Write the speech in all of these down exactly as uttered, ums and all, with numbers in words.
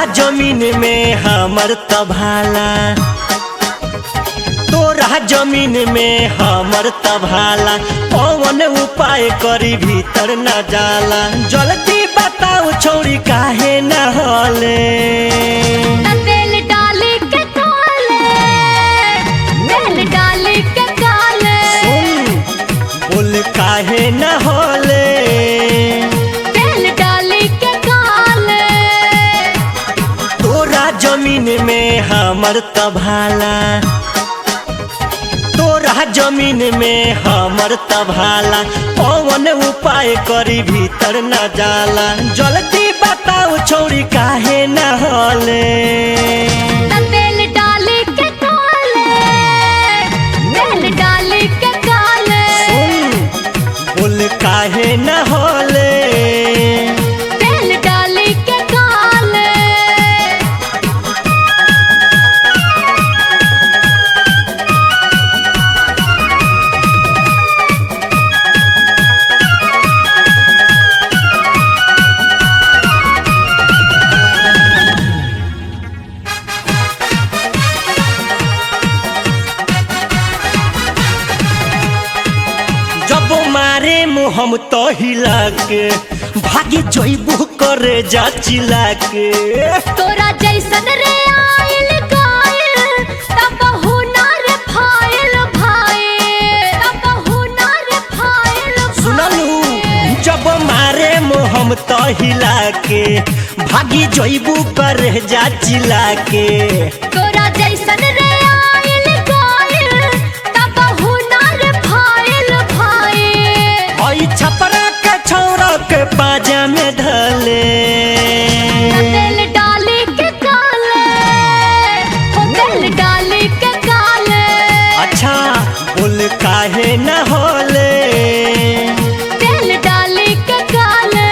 तोरा जमीन में हमर तभाला, तोरा जमीन में हमर तभाला, कौन उपाय करी भीतर न जाला, जल्दी बताओ छौरी काहे न हले। तेल डाली के काले, तेल डाली के काले, सुन बोल काहे न हले। तेल डाली के काले, तोरा जमीन में हमर तभाला, तोरा जमीन में हमर तभाला, कौन उपाय करी भीतर न जाला, जल्दी बताओ छौरी काहे न हले। तेल डाली के काले, तेल डाली के काले, सुन बोल काहे न हले। तेल डाली के काले। जब मारे मुँह हम तो हिला के, भागी जइबू करे जा चिल्ला के। तोरा जैसन रे आइल गाइल, तब हुनर फाइल भाई, तब हुनर फाइल भाई। सुनलू जब मारे मुँह हम तो हिला के, भागी जइबू करे जा चिल्ला के। तोरा जैसन रे आइल गाइल, तब हुनर फाइल भाई। हई छपरा के छौरा के पाजा में धले। तेल डाली के काले, हो तेल डाली के काले, अच्छा बोल काहे न होले। तेल डाली के काले।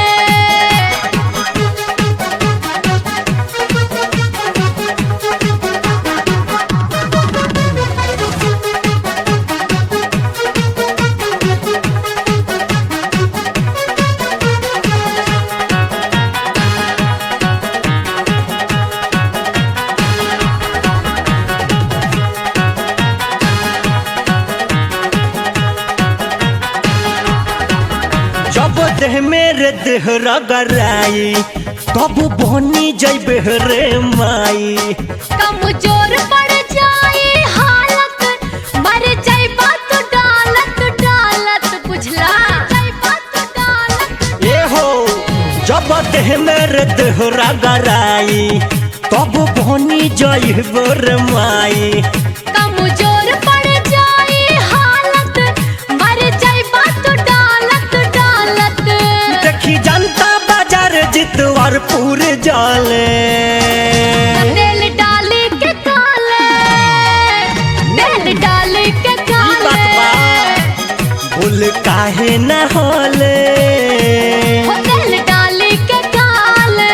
जब देह मेरे देह रगड़ाई, तब बनी जइबे रे माई। कमजोर पड़ जाए हालत, मर जाइबा तो डालत डालत, बुझला जाइबा तो डालत। ए हो जब देह मेरे देह रगड़ाई, तब बनी जइबे रे माई। कमजोर पड़ जाए हालत, मर जाइबा तो डालत डालत। देखी जनता बाजार जितवार पूरे जाले। तेल डाली के काले, तेल डाली के ई बात काले, बा बोल काहे न होले। हो तेल डाली के काले।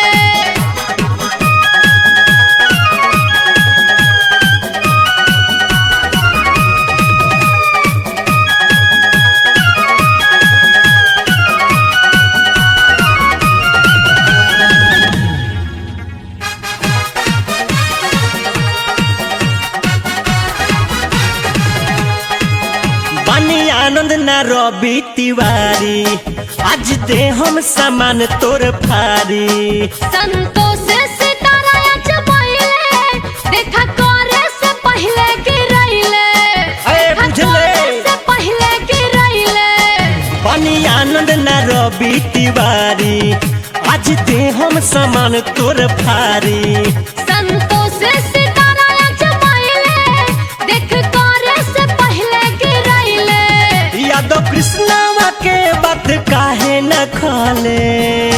बनी आनंद न रवि तिवारी, आज दे हम सामान तोर फारी। संतोष सितारा जमाइले, देखा करे से पहले गिरैले, अरे देखा बुझले। करे से पहले गिरैले। बनी आनंद न रवि तिवारी, आज दे हम सामान तोर फारी। संतोष सितारा जमाइले, देख करे से पहले गिरैले। यादव कृष्णवा के बात काहे न खाले।